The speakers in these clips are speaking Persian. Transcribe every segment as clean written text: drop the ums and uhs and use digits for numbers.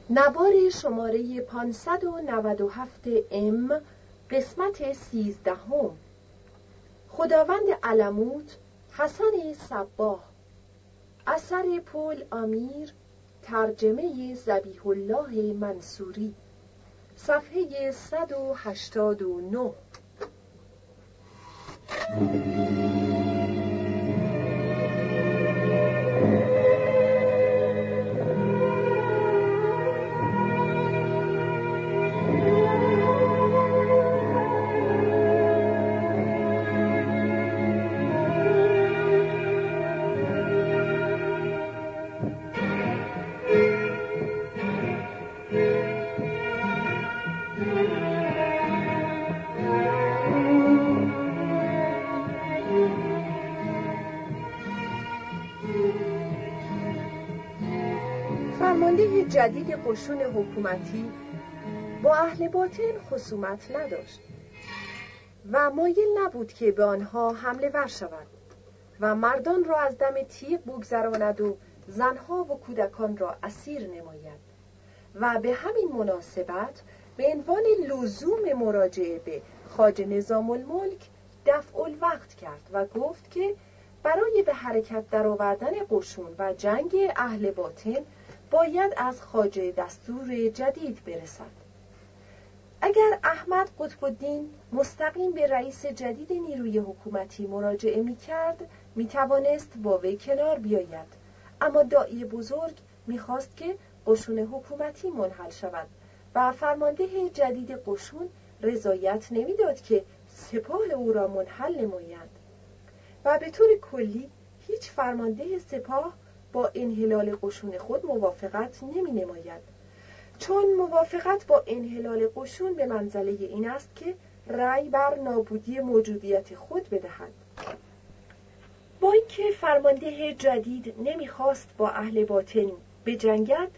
نوار شماره 597 ام قسمت 13. خداوند علموت، حسن صباح. اثر پل امیر، ترجمه ذبیح الله منصوری. صفحه 189. فرمانده جدید قشون حکومتی با اهل باطن خصومت نداشت و مایل نبود که به آنها حمله ور شود و مردان را از دم تیغ بگذراند و زنها و کودکان را اسیر نماید و به همین مناسبت به عنوان لزوم مراجعه به خواجه نظام الملک دفع الوقت کرد و گفت که برای به حرکت درآوردن قشون و جنگ اهل باطن باید از خواجه دستور جدید برسد. اگر احمد قطب الدین مستقیم به رئیس جدید نیروی حکومتی مراجعه می کرد می توانست با وی کنار بیاید، اما داعی بزرگ می خواست که قشون حکومتی منحل شود و فرمانده جدید قشون رضایت نمی داد که سپاه او را منحل نمایند و به طور کلی هیچ فرمانده سپاه با انحلال قشون خود موافقت نمی نماید، چون موافقت با انحلال قشون به منزله این است که رأی بر نابودی موجودیت خود بدهد. با اینکه فرمانده جدید نمیخواست با اهل باطن بجنگد،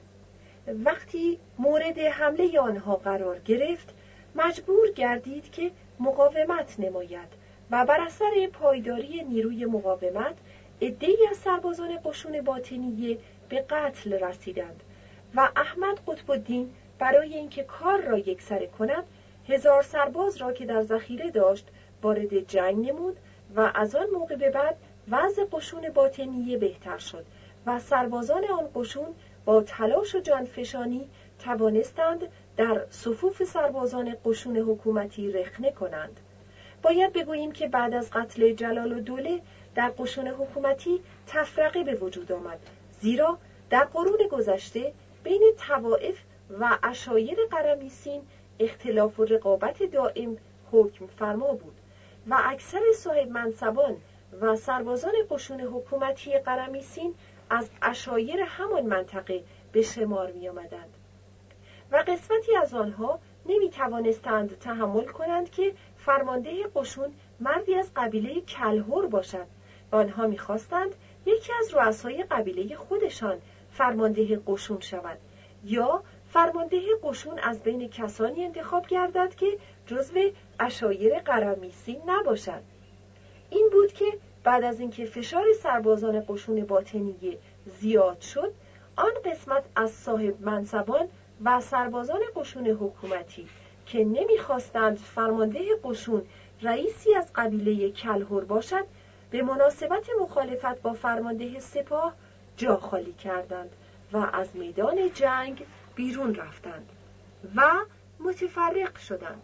وقتی مورد حمله آنها قرار گرفت مجبور گردید که مقاومت نماید و بر اثر پایداری نیروی مقاومت عده‌ای از سربازان قشون باطنیه به قتل رسیدند و احمد قطب الدین برای اینکه کار را یکسره کند 1000 سرباز را که در ذخیره داشت وارد جنگ نمود و از آن موقع به بعد وضع قشون باطنیه بهتر شد و سربازان آن قشون با تلاش و جانفشانی توانستند در صفوف سربازان قشون حکومتی رخنه کنند. باید بگوییم که بعد از قتل جلال‌الدوله در قشون حکومتی تفرقه به وجود آمد، زیرا در قرون گذشته بین طوائف و عشایر قرمیسین اختلاف و رقابت دائم حکم فرما بود و اکثر صاحب منصبان و سربازان قشون حکومتی قرمیسین از عشایر همان منطقه به شمار می آمدند و قسمتی از آنها نمی توانستند تحمل کنند که فرمانده قشون مردی از قبیله کلهر باشد و آنها می خواستند یکی از رؤسای قبیله خودشان فرمانده قشون شود یا فرمانده قشون از بین کسانی انتخاب گردد که جزو عشایر قرمیسین نباشد. این بود که بعد از اینکه فشار سربازان قشون باطنیه زیاد شد، آن قسمت از صاحب منصبان و سربازان قشون حکومتی که نمیخواستند فرمانده قشون رئیسی از قبیله کلهر باشد به مناسبت مخالفت با فرمانده سپاه جا خالی کردند و از میدان جنگ بیرون رفتند و متفرق شدند.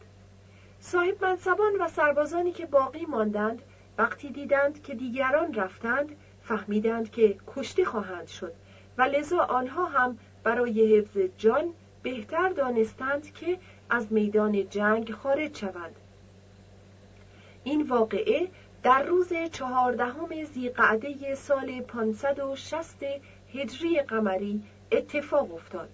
صاحب منصبان و سربازانی که باقی ماندند وقتی دیدند که دیگران رفتند فهمیدند که کشته خواهند شد و لذا آنها هم برای حفظ جان بهتر دانستند که از میدان جنگ خارج شوند. این واقعه در روز 14 ذی‌قعده سال 560 هجری قمری اتفاق افتاد،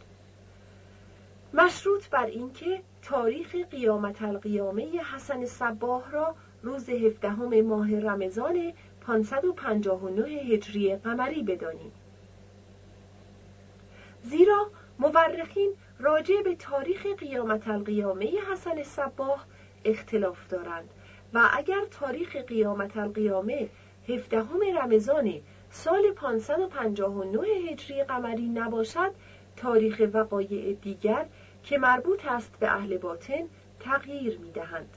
مشروط بر اینکه تاریخ قیامت القیامه حسن صباح را روز 17 ماه رمضان 559 هجری قمری بدانیم، زیرا مورخین راجع به تاریخ قیامت القیامه حسن صباح اختلاف دارند و اگر تاریخ قیامت القیامه 17 رمضان سال 559 هجری قمری نباشد تاریخ وقایع دیگر که مربوط است به اهل باطن تغییر می‌دهند.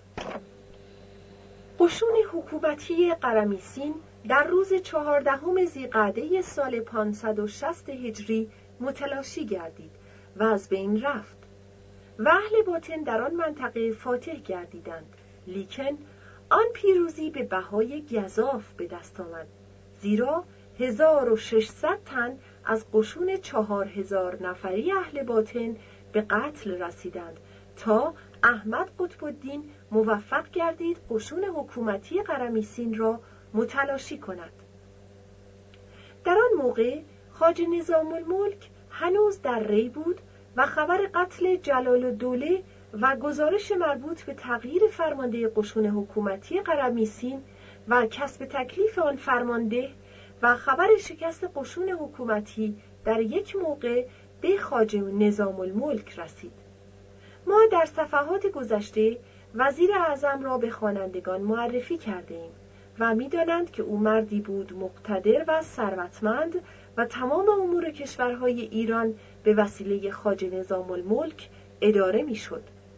قشون حکومتی قرمیسین در روز 14 ذیقعده سال 560 هجری متلاشی گردید و از بین رفت و اهل باطن در آن منطقه فاتح گردیدند، لیکن آن پیروزی به بهای گزاف به دست آمد، زیرا 1600 تن از قشون 4000 نفری اهل باطن به قتل رسیدند تا احمد قطب الدین موفق گردید قشون حکومتی قرمیسین را متلاشی کند. در آن موقع خواجه نظام الملک هنوز در ری بود و خبر قتل جلال الدوله و گزارش مربوط به تغییر فرمانده قشون حکومتی قرمیسین و کسب تکلیف آن فرمانده و خبر شکست قشون حکومتی در یک موقع به خواجه نظام الملک رسید. ما در صفحات گذشته وزیر اعظم را به خوانندگان معرفی کرده ایم و می‌دانند که او مردی بود مقتدر و ثروتمند و تمام امور کشورهای ایران به وسیله خواجه نظام الملک اداره می‌شد.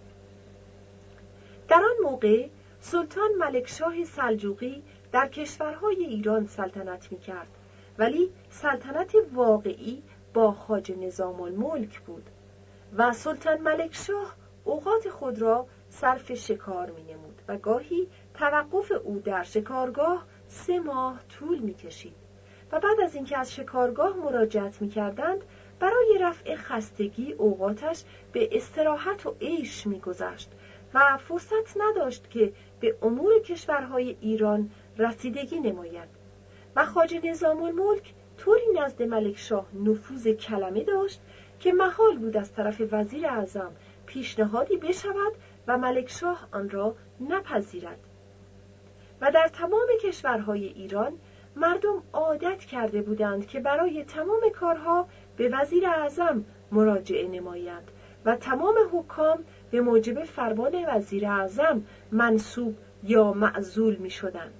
در آن موقع سلطان ملکشاه سلجوقی در کشورهای ایران سلطنت می‌کرد، ولی سلطنت واقعی با خواجه نظام الملک بود و سلطان ملکشاه اوقات خود را صرف شکار می‌نمود و گاهی توقف او در شکارگاه 3 ماه طول می‌کشید و بعد از اینکه از شکارگاه مراجعت می‌کردند برای رفع خستگی اوقاتش به استراحت و عیش می‌گذشت و فرصت نداشت که به امور کشورهای ایران رسیدگی نماید و خواجه نظام الملک طوری نزد ملکشاه نفوذ کلمه داشت که محال بود از طرف وزیر اعظم پیشنهادی بشود و ملکشاه آن را نپذیرد. و در تمام کشورهای ایران مردم عادت کرده بودند که برای تمام کارها به وزیر اعظم مراجعه نمایند و تمام حکام به موجب فرمان وزیر اعظم منصوب یا معزول می شدند.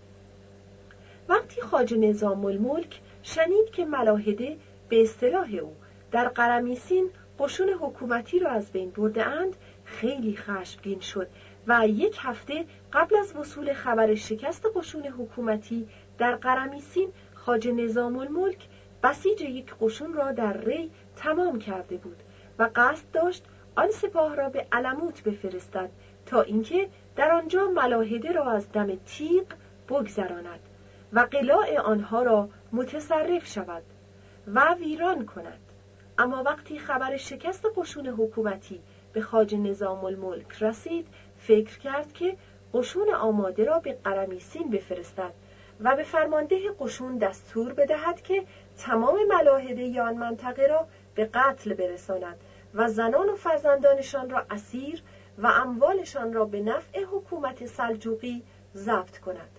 وقتی خواجه نظام الملک شنید که ملاحده به اصطلاح او در قرمیسین قشون حکومتی را از بین برده اند، خیلی خشمگین شد و 1 هفته قبل از وصول خبر شکست قشون حکومتی در قرمیسین خواجه نظام الملک بسیج یک قشون را در ری تمام کرده بود و قصد داشت آن سپاه را به علموت بفرستد تا اینکه در آنجا ملاحده را از دم تیغ بگذراند و قلاع آنها را متصرف شود و ویران کند. اما وقتی خبر شکست قشون حکومتی به خواجه نظام الملک رسید، فکر کرد که قشون آماده را به قرمیسین بفرستد و به فرمانده قشون دستور بدهد که تمام ملاحده آن منطقه را به قتل برساند و زنان و فرزندانشان را اسیر و اموالشان را به نفع حکومت سلجوقی ضبط کند.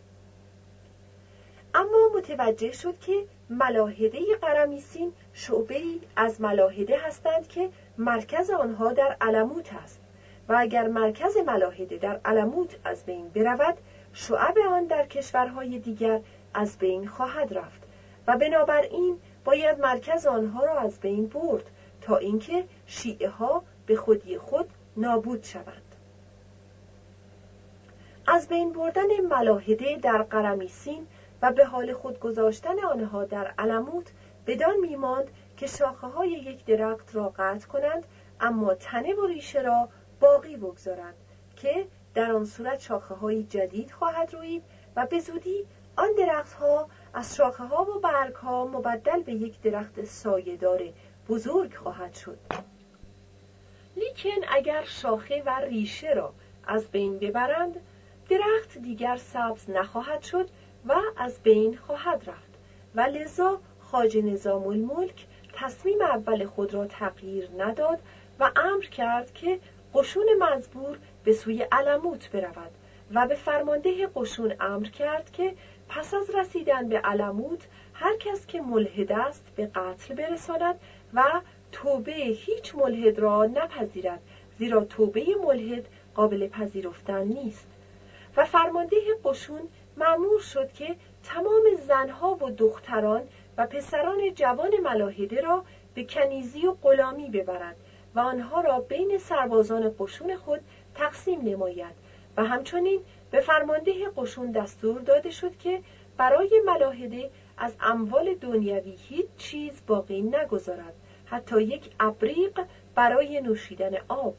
اما متوجه شد که ملاحده قرمیسین شعبه‌ای از ملاحده هستند که مرکز آنها در علموت است و اگر مرکز ملاحده در علموت از بین برود، شعب آن در کشورهای دیگر از بین خواهد رفت و بنابراین باید مرکز آنها را از بین برد تا اینکه شیعه ها به خودی خود نابود شوند. از بین بردن ملاحده در قرمیسین و به حال خود گذاشتن آنها در علموت بدان میماند که شاخه‌های یک درخت را قطع کنند اما تنه و ریشه را باقی بگذارند که در آن صورت شاخه‌های جدید خواهد روید و به زودی آن درخت‌ها از شاخه‌ها و برگ‌ها مبدل به یک درخت سایه‌دار بزرگ خواهد شد. لیکن اگر شاخه و ریشه را از بین ببرند، درخت دیگر سبز نخواهد شد و از بین خواهد رفت و لذا خواجه نظام الملک تصمیم اول خود را تغییر نداد و امر کرد که قشون مزبور به سوی علموت برود و به فرمانده قشون امر کرد که پس از رسیدن به علموت هر کس که ملحد است به قتل برساند و توبه هیچ ملحد را نپذیرد، زیرا توبه ملحد قابل پذیرفتن نیست. و فرمانده قشون مأمور شد که تمام زنها و دختران و پسران جوان ملاحده را به کنیزی و غلامی ببرد و آنها را بین سربازان قشون خود تقسیم نماید و همچنین به فرمانده قشون دستور داده شد که برای ملاحده از اموال دنیوی هیچ چیز باقی نگذارد، حتی یک ابریق برای نوشیدن آب.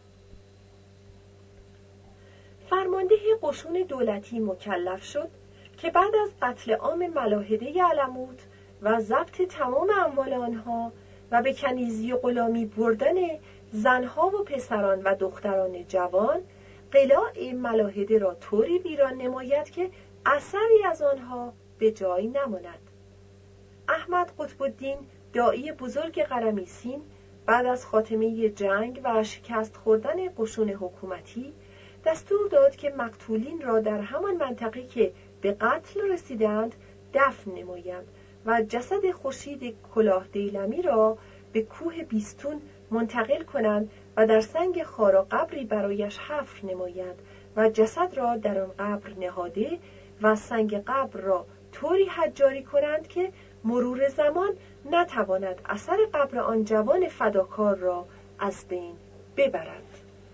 فرمانده قشون دولتی مکلف شد که بعد از قتل عام ملاحده علموت و ضبط تمام اموال آنها و به کنیزی و غلامی بردن زنها و پسران و دختران جوان، قلاع ملاحده را طوری ویران نماید که اثری از آنها به جای نماند. احمد قطب الدین داعی بزرگ قرمیسین بعد از خاتمه جنگ و شکست خوردن قشون حکومتی دستور داد که مقتولین را در همان منطقه که به قتل رسیدند دفن نمایند و جسد خورشید کلاه دیلمی را به کوه بیستون منتقل کنند و در سنگ خارا قبری برایش حفر نمایند و جسد را در آن قبر نهاده و سنگ قبر را طوری حجاری کنند که مرور زمان نتواند اثر قبر آن جوان فداکار را از بین ببرد.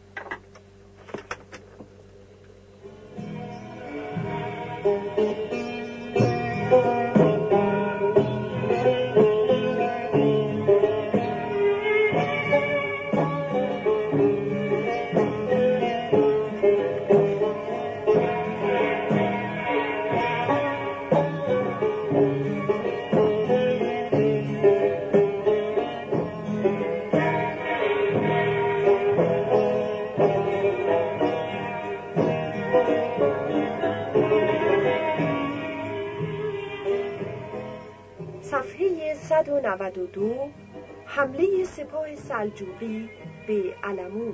صفحه 192 حمله سپاه سلجوقی به علموت.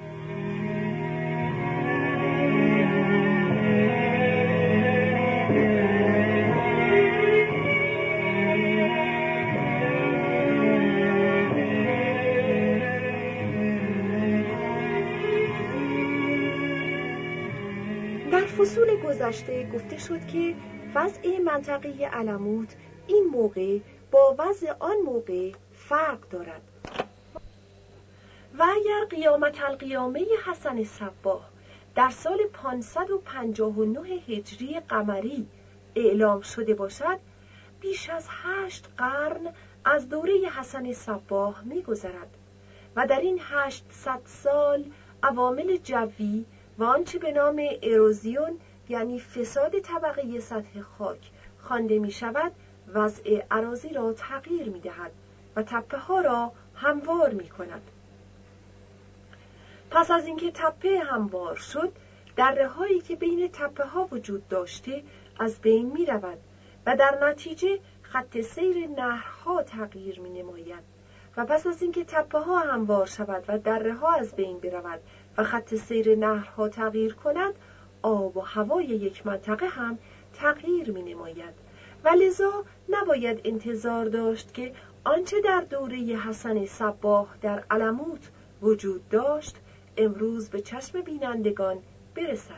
در فصول گذشته گفته شد که وضع منطقه علموت این موقع با وضع آن موقع فرق دارد و اگر قیامت القیامه حسن صباح در سال 559 هجری قمری اعلام شده باشد، بیش از 8 قرن از دوره حسن صباح می‌گذرد و در این 800 سال عوامل جوی و آنچه به نام اروزیون یعنی فساد طبقه سطح خاک خوانده می شود وضع اراضی را تغییر می دهد و تپه ها را هموار می کند. پس از اینکه تپه هموار شد، دره هایی که بین تپه ها وجود داشته از بین می رود و در نتیجه خط سیر نهرها تغییر می نماید و پس از اینکه تپه ها هموار شود و دره ها از بین برود و خط سیر نهرها تغییر کند، آب و هوای یک منطقه هم تغییر می نماید و لذا نباید انتظار داشت که آنچه در دوره حسن صباح در علموت وجود داشت امروز به چشم بینندگان برسد.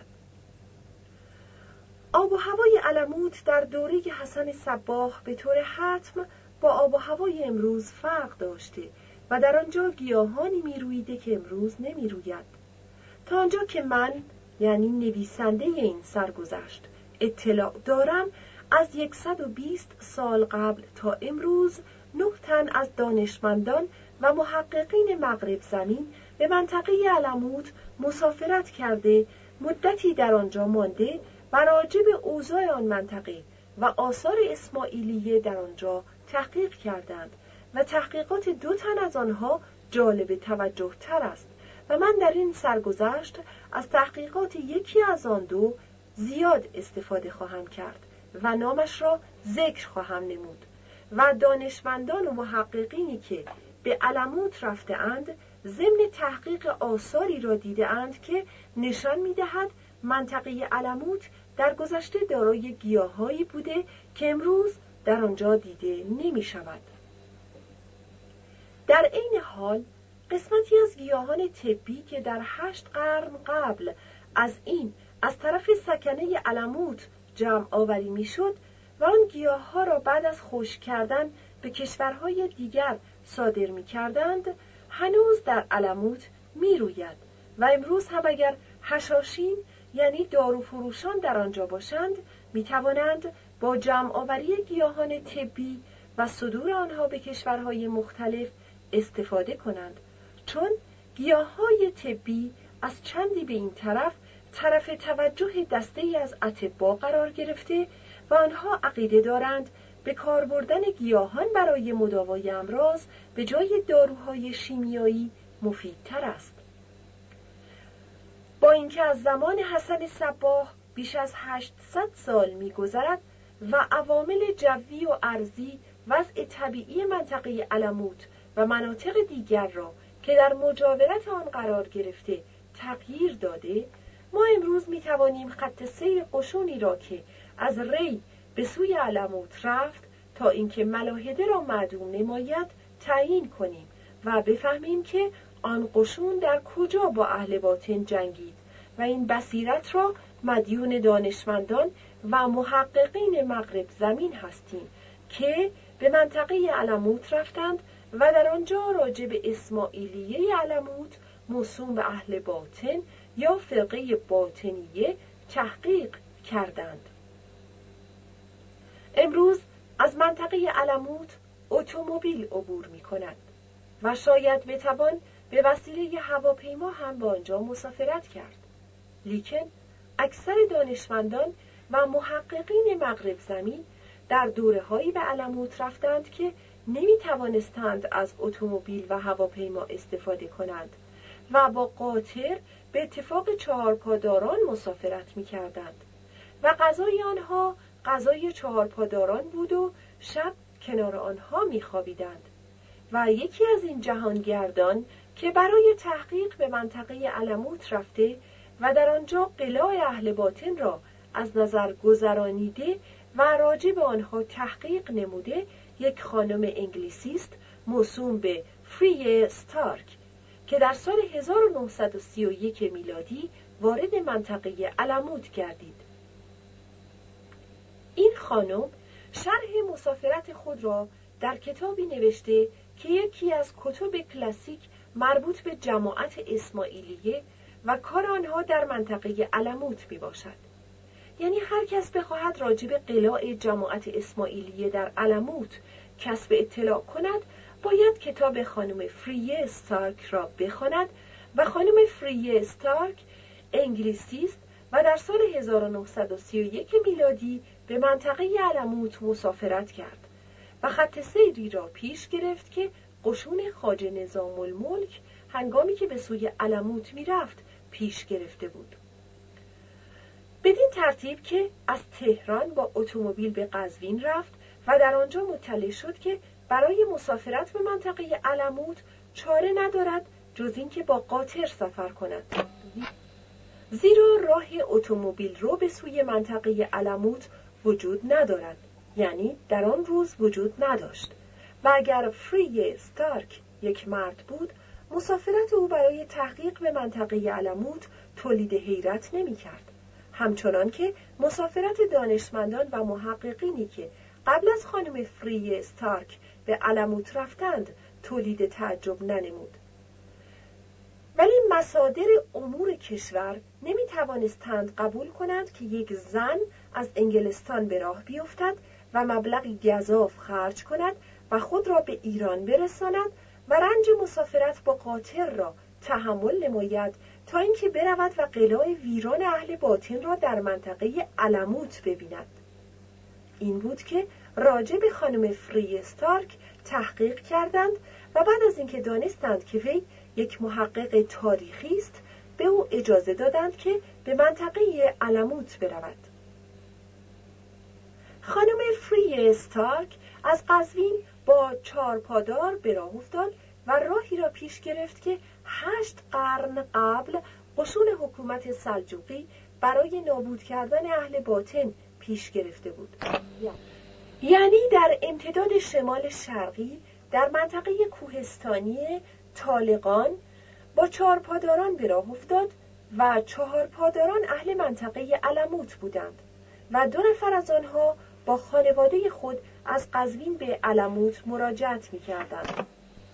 آب و هوای علموت در دوره حسن صباح به طور حتم با آب و هوای امروز فرق داشته و در آنجا گیاهانی می رویده که امروز نمی روید. تا آنجا که من یعنی نویسنده این سرگذشت اطلاع دارم، از 120 سال قبل تا امروز 9 تن از دانشمندان و محققین مغرب زمین به منطقه علموت مسافرت کرده، مدتی در آنجا مانده و راجع به اوضاع آن منطقه و آثار اسماعیلیه در آنجا تحقیق کردند و تحقیقات 2 تن از آنها جالب توجه تر است و من در این سرگذشت از تحقیقات یکی از آن 2 زیاد استفاده خواهم کرد و نامش را ذکر خواهم نمود و دانشمندان و محققینی که به علموت رفته اند ضمن تحقیق آثاری را دیده اند که نشان می‌دهد منطقه علموت در گذشته دارای گیاهایی بوده که امروز در آنجا دیده نمی‌شود. در عین حال قسمتی از گیاهان طبی که در 8 قرن قبل از طرف سکنه علموت جمع آوری میشد و آن گیاه‌ها را بعد از خشک کردن به کشورهای دیگر صادر می کردند هنوز در علموت می روید و امروز هم اگر حشاشین یعنی داروفروشان در آنجا باشند می توانند با جمع آوری گیاهان طبی و صدور آنها به کشورهای مختلف استفاده کنند، چون گیاه‌های طبی از چندی به این طرف توجه دسته‌ای از اطباء قرار گرفته و آنها عقیده دارند به کار بردن گیاهان برای مداوای امراض به جای داروهای شیمیایی مفیدتر است. با اینکه از زمان حسن صباح بیش از 800 سال می‌گذرد و عوامل جوی و ارضی وضع طبیعی منطقه علموت و مناطق دیگر را که در مجاورت آن قرار گرفته تغییر داده، ما امروز می‌توانیم خط سیر قشونی را که از ری به سوی علموت رفت تا اینکه ملاحده را معدوم نماید تعیین کنیم و بفهمیم که آن قشون در کجا با اهل باطن جنگید و این بصیرت را مدیون دانشمندان و محققین مغرب زمین هستیم که به منطقه علموت رفتند و در آنجا راجع به اسماعیلیه علموت موسوم به اهل باطن یا فرقه باطنیه تحقیق کردند. امروز از منطقه علموت اتومبیل عبور می کند و شاید بتوان به وسیله هواپیما هم به آنجا مسافرت کرد. لیکن اکثر دانشمندان و محققین مغرب زمین در دوره‌هایی به علموت رفتند که نمی توانستند از اتومبیل و هواپیما استفاده کنند و با قاطر به اتفاق چهارپاداران مسافرت می کردند و غذای آنها غذای چهارپاداران بود و شب کنار آنها می خوابیدند. و یکی از این جهانگردان که برای تحقیق به منطقه علموت رفته و در آنجا قلاع اهل باطن را از نظر گذرانیده و راجع به آنها تحقیق نموده، یک خانم انگلیسیست موسوم به فری استارک که در سال 1931 میلادی وارد منطقه علموت گردید. این خانم شرح مسافرت خود را در کتابی نوشته که یکی از کتب کلاسیک مربوط به جماعت اسماعیلیه و کار آنها در منطقه علموت می باشد. یعنی هر کس بخواهد راجع به قلاع جماعت اسماعیلیه در علموت کسب اطلاع کند، باید کتاب خانم فری استارک را بخواند و خانم فری استارک انگلیسیست و در سال 1931 میلادی به منطقه علموت مسافرت کرد و خط سیری را پیش گرفت که قشون خواجه نظام الملک هنگامی که به سوی علموت می رفت پیش گرفته بود. بدین ترتیب که از تهران با اتومبیل به قزوین رفت و در آنجا مطلع شد که برای مسافرت به منطقه علموت چاره ندارد جز این که با قاطر سفر کند، زیرا راه اتومبیل رو به سوی منطقه علموت وجود ندارد، یعنی در آن روز وجود نداشت و اگر فری استارک یک مرد بود، مسافرت او برای تحقیق به منطقه علموت تولید حیرت نمی کرد، همچنان که مسافرت دانشمندان و محققینی که قبل از خانم فری استارک به علموت رفتند تولید تعجب ننمود. ولی مصادر امور کشور نمی توانستند قبول کنند که یک زن از انگلستان به راه بیفتد و مبلغی گزاف خرج کند و خود را به ایران برساند و رنج مسافرت با قاطر را تحمل نماید تا اینکه برود و قلاع ویران اهل باطن را در منطقه علموت ببیند. این بود که راجع به خانم فری استارک تحقیق کردند و بعد از اینکه دانستند که وی یک محقق تاریخی است، به او اجازه دادند که به منطقه علموت برود. خانم فری استارک از قزوین با چهارپادار به راه افتاد و راهی را پیش گرفت که 8 قرن قبل قشون حکومت سلجوقی برای نابود کردن اهل باطن پیش گرفته بود. یعنی در امتداد شمال شرقی در منطقه کوهستانی طالقان با چهارپاداران به راه افتاد و چهارپاداران اهل منطقه علموت بودند و 2 نفر از آنها با خانواده خود از قزوین به علموت مراجعت می‌کردند.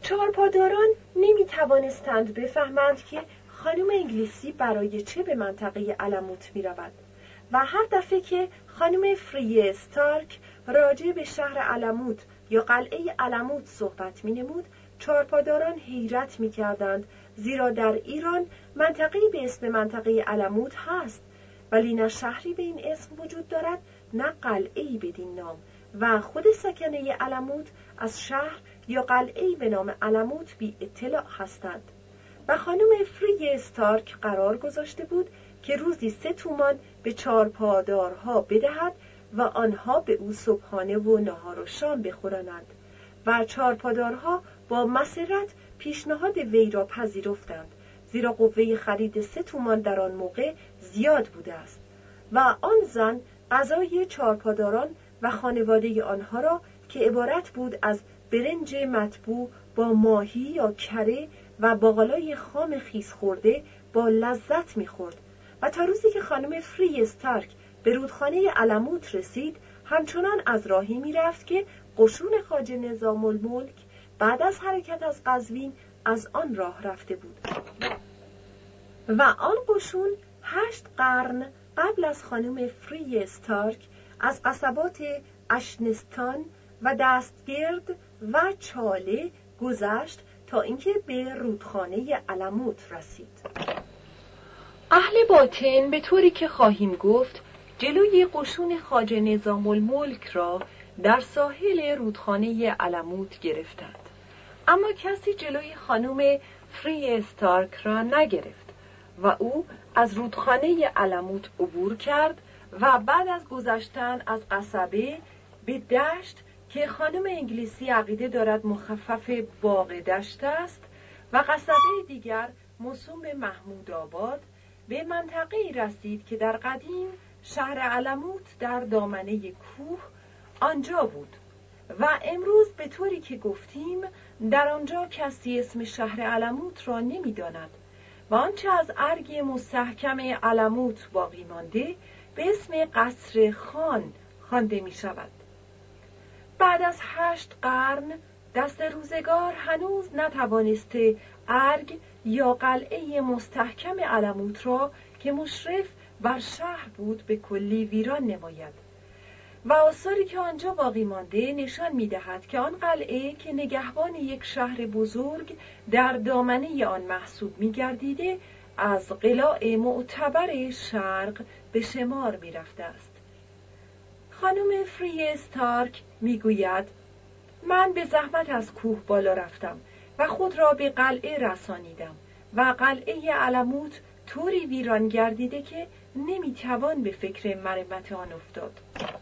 چهارپاداران نمی توانستند بفهمند که خانم انگلیسی برای چه به منطقه علموت می رود و هر دفعه که خانم فری استارک راجع به شهر علموت یا قلعه علموت صحبت می نمود، چهارپاداران حیرت می کردند، زیرا در ایران منطقه‌ای به اسم منطقه علموت هست، ولی نه شهری به این اسم وجود دارد نه قلعه‌ای بدین نام و خود سکنه علموت از شهر یا قلعه‌ای به نام علموت بی اطلاع هستند. و خانم فری استارک قرار گذاشته بود که روزی 3 تومان به چهارپادارها بدهد و آنها به او صبحانه و نهار و شام بخورانند و چهارپادارها با مسرت پیشنهاد وی را پذیرفتند، زیرا قوه خرید 3 تومان در آن موقع زیاد بوده است و آن زن غذای چهارپاداران و خانواده آنها را که عبارت بود از برنج مطبوع با ماهی یا کره و باقلای خام خیس خورده با لذت می‌خورد و تا روزی که خانم فری استارک به رودخانه علموت رسید، همچنان از راهی می‌رفت که قشون خواجه نظام الملک بعد از حرکت از قزوین از آن راه رفته بود و آن قشون 8 قرن قبل از خانم فری استارک از قصبات اشنستان و دستگرد و چاله گذشت تا اینکه به رودخانه علموت رسید. اهل باطن به طوری که خواهیم گفت جلوی قشون خواجه نظام الملک را در ساحل رودخانه علموت گرفتند، اما کسی جلوی خانم فری استارک را نگرفت و او از رودخانه علموت عبور کرد و بعد از گذشتن از قصبه به دشت که خانم انگلیسی عقیده دارد مخفف باغ دشت است و قصبه دیگر موسوم به محمود آباد، به منطقه‌ای رسید که در قدیم شهر علموت در دامنه کوه آنجا بود و امروز به طوری که گفتیم در آنجا کسی اسم شهر علموت را نمی‌داند و آنچه از ارگ مستحکم علموت باقی مانده به اسم قصر خان خوانده می‌شود. بعد از 8 قرن دست روزگار هنوز نتوانسته ارگ یا قلعه مستحکم علموت را که مشرف بر شهر بود به کلی ویران نماید و آثاری که آنجا باقی مانده نشان می‌دهد که آن قلعه که نگهبان یک شهر بزرگ در دامنه آن محسوب می‌گردیده از قلاع معتبر شرق به شمار می‌رفته است. خانم فری استارک میگوید من به زحمت از کوه بالا رفتم و خود را به قلعه رسانیدم و قلعه علموت طوری ویران گردیده که نمیتوان به فکر مرمت آن افتاد.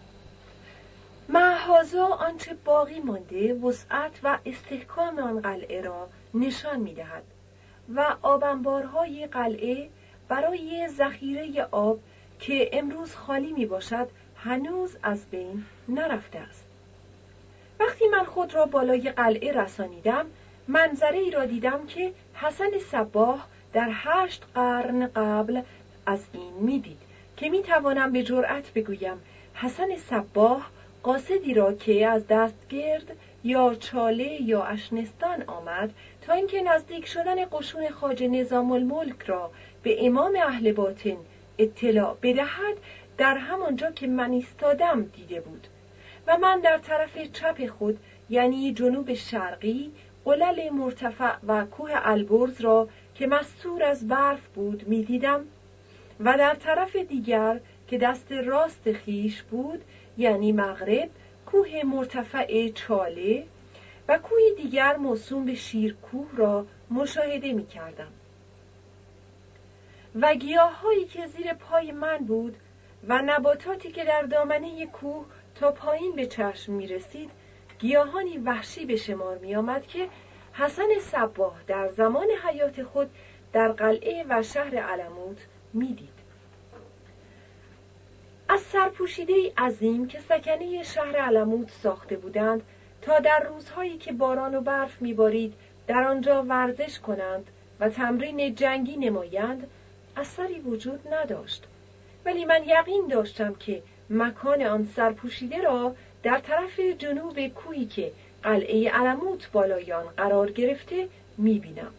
محاذا آنچه باقی مانده وسعت و استحکام آن قلعه را نشان میدهد و آبانبارهای قلعه برای ذخیره آب که امروز خالی می باشد هنوز از بین نرفته است. وقتی من خود را بالای قلعه رسانیدم، منظره ای را دیدم که حسن صباح در 8 قرن قبل از این میدید که می توانم به جرأت بگویم حسن صباح قاصدی را که از دستگرد یا چاله یا اشنستان آمد تا اینکه نزدیک شدن قشون خواجه نظام الملک را به امام اهل باطن اطلاع بدهد در همانجا که من ایستادم دیده بود و من در طرف چپ خود یعنی جنوب شرقی قلل مرتفع و کوه البرز را که مستور از برف بود می دیدم و در طرف دیگر که دست راست خیش بود یعنی مغرب کوه مرتفع چاله و کوه دیگر موسوم به شیرکوه را مشاهده می کردم و گیاه‌هایی که زیر پای من بود و نباتاتی که در دامنه کوه تا پایین به چشم می رسید گیاهانی وحشی به شمار می آمد که حسن صباح در زمان حیات خود در قلعه و شهر علموت می دید. از سرپوشیده عظیم که سکنه شهر علموت ساخته بودند تا در روزهایی که باران و برف می بارید در آنجا ورزش کنند و تمرین جنگی نمایند اثری وجود نداشت، ولی من یقین داشتم که مکان آن سرپوشیده را در طرف جنوب کوهی که قلعه علموت بالای آن قرار گرفته می‌بینم.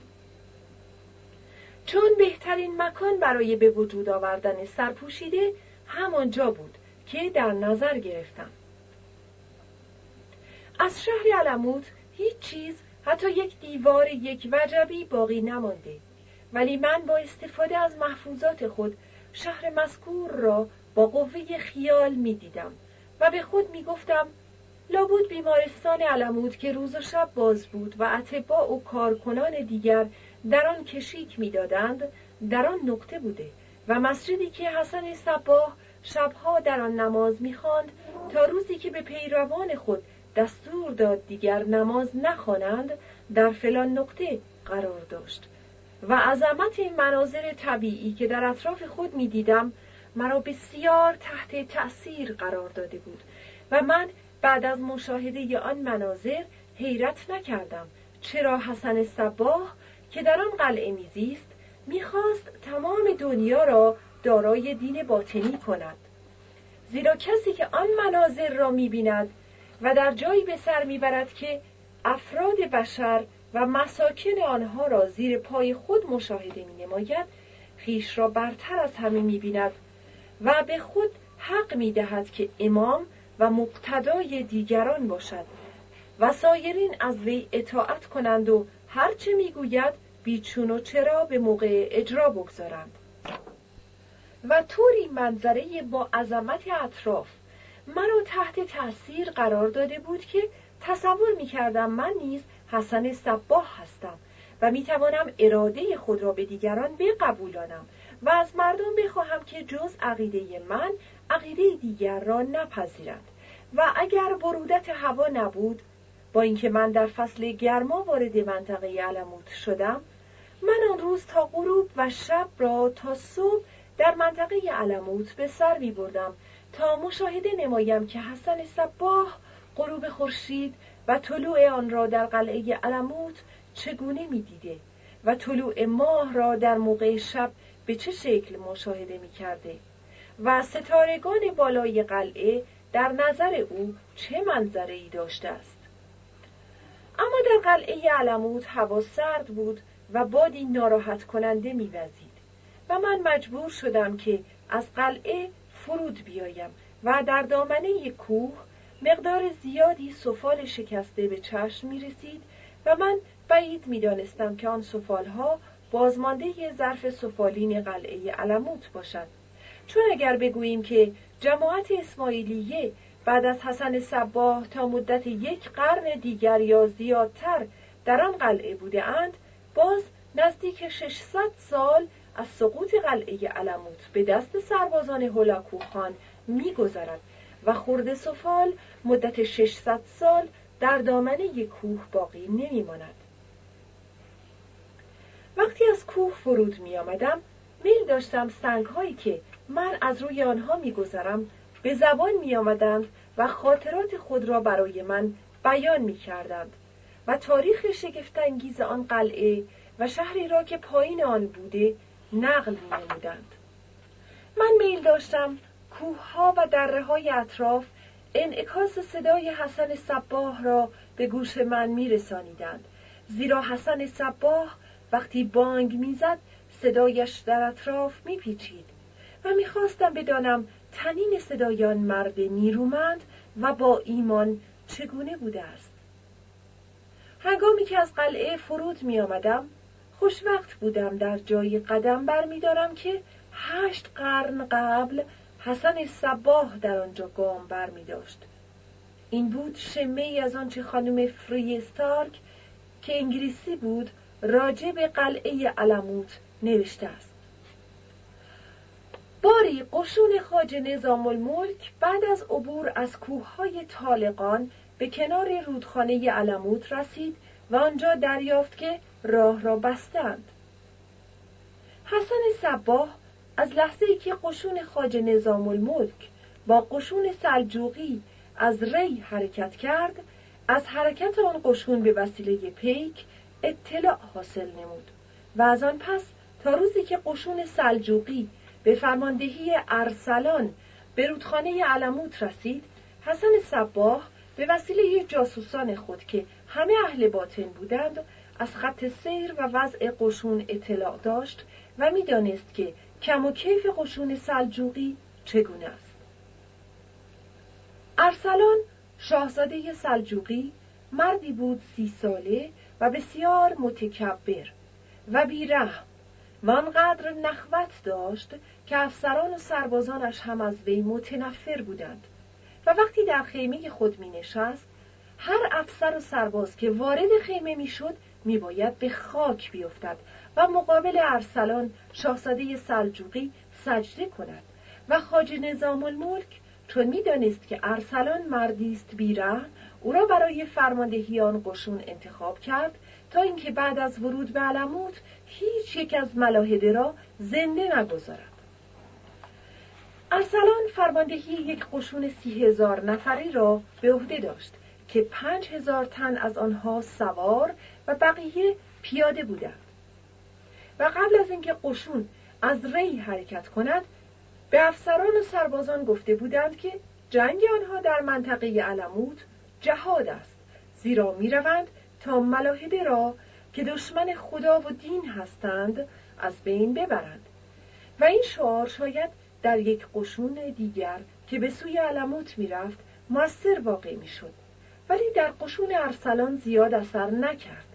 چون بهترین مکان برای به وجود آوردن سرپوشیده همانجا بود که در نظر گرفتم. از شهر علموت هیچ چیز، حتی یک دیوار یک وجبی باقی نمانده، ولی من با استفاده از محفوظات خود شهر مذکور را با قوه خیال می دیدم و به خود می گفتم لابد بیمارستان علموت که روز و شب باز بود و اطباء و کارکنان دیگر در آن کشیک می دادند در آن نقطه بوده و مسجدی که حسن صباح شبها در آن نماز می خواند تا روزی که به پیروان خود دستور داد دیگر نماز نخوانند در فلان نقطه قرار داشت و عظمت این مناظر طبیعی که در اطراف خود می دیدم مرا بسیار تحت تأثیر قرار داده بود و من بعد از مشاهده آن مناظر حیرت نکردم چرا حسن صباح که در آن قلعه میزیست میخواست تمام دنیا را دارای دین باطنی کند، زیرا کسی که آن مناظر را میبیند و در جایی به سر میبرد که افراد بشر و مساکن آنها را زیر پای خود مشاهده مینماید، خویش را برتر از همه میبیند و به خود حق میدهد که امام و مقتدای دیگران باشد و سایرین از وی اطاعت کنند و هرچه میگوید بیچون و چرا به موقع اجرا بگذارند. و طوری منظره با عظمت اطراف مرا تحت تأثیر قرار داده بود که تصور میکردم من نیز حسن صباح هستم و میتوانم اراده خود را به دیگران بقبولانم و از مردم بخواهم که جز عقیده من عقیده دیگر را نپذیرند. و اگر برودت هوا نبود، با اینکه من در فصل گرما وارد منطقه علموت شدم، من آن روز تا غروب و شب را تا صبح در منطقه علموت به سر می بردم تا مشاهده نمایم که حسن صباح غروب خورشید و طلوع آن را در قلعه علموت چگونه می دیده و طلوع ماه را در موقع شب به چه شکل مشاهده می کرده و ستارگان بالای قلعه در نظر او چه منظره‌ای داشته است. اما در قلعه علموت هوا سرد بود و بادی ناراحت کننده می‌وزید و من مجبور شدم که از قلعه فرود بیایم و در دامنه کوه مقدار زیادی سفال شکسته به چشم می‌رسید و من بعید می‌دانستم که آن سفال‌ها بازمانده ظرف سفالین قلعه علموت باشد، چون اگر بگوییم که جماعت اسماعیلیه بعد از حسن صباح تا مدت 1 قرن دیگر یا زیادتر در آن قلعه بوده اند، باز نزدیک 600 سال از سقوط قلعه علموت به دست سربازان هولاکو خان می‌گذرد و خرده سفال مدت 600 سال در دامنه کوه باقی نمی‌ماند. وقتی از کوه فرود می‌آمدم، میل داشتم سنگ‌هایی که من از روی آنها می‌گذرم به زبان می‌آمدند و خاطرات خود را برای من بیان می‌کردند و تاریخ شگفت‌انگیز آن قلعه و شهری را که پایین آن بوده نقل می‌نمودند. من میل داشتم کوه‌ها و دره‌های اطراف انعکاس صدای حسن صباح را به گوش من می‌رسانیدند، زیرا حسن صباح وقتی بانگ می‌زد صدایش در اطراف می‌پیچید و می‌خواستم بدانم تنین صدای آن مرد نیرومند و با ایمان چگونه بوده است. هنگامی که از قلعه فرود می آمدم، خوشوقت بودم در جایی قدم برمی‌دارم که 8 قرن قبل حسن صباح در آنجا گام برمی داشت. این بود شمه‌ای از آنچه خانم فری استارک که انگلیسی بود راجع به قلعه علموت نوشته است. باری قشون خواجه نظام الملک بعد از عبور از کوههای طالقان به کنار رودخانه علموت رسید و آنجا دریافت که راه را بستند. حسن صباح از لحظه‌ای که قشون خواجه نظام الملک با قشون سلجوقی از ری حرکت کرد، از حرکت آن قشون به وسیله پیک اطلاع حاصل نمود و از آن پس تا روزی که قشون سلجوقی به فرماندهی ارسلان به رودخانه علموت رسید، حسن صباح به وسیله جاسوسان خود که همه اهل باطن بودند از خط سیر و وضع قشون اطلاع داشت و می‌دانست که کم و کیف قشون سلجوقی چگونه است. ارسلان شاهزاده سلجوقی مردی بود 30 ساله و بسیار متکبر و بی‌رحم و آنقدر نخوت داشت که افسران و سربازانش هم از وی متنفر بودند و وقتی در خیمه خود می نشست هر افسر و سرباز که وارد خیمه می شد می باید به خاک بیفتد و مقابل ارسلان شاهزاده سلجوقی سجده کند و خواجه نظام الملک چون می دانست که ارسلان مردی است بی‌رحم او را برای فرماندهی آن قشون انتخاب کرد تا اینکه بعد از ورود به علموت هیچ یک از ملاحده را زنده نگذارد. ارسلان فرماندهی یک قشون 30,000 نفری را به عهده داشت که 5,000 تن از آنها سوار و بقیه پیاده بودند و قبل از اینکه قشون از ری حرکت کند به افسران و سربازان گفته بودند که جنگ آنها در منطقه علموت جهاد است، زیرا می‌روند تا ملاحده را که دشمن خدا و دین هستند از بین ببرند و این شعار شاید در یک قشون دیگر که به سوی علموت می‌رفت مؤثر واقع می‌شد، ولی در قشون ارسلان زیاد اثر نکرد.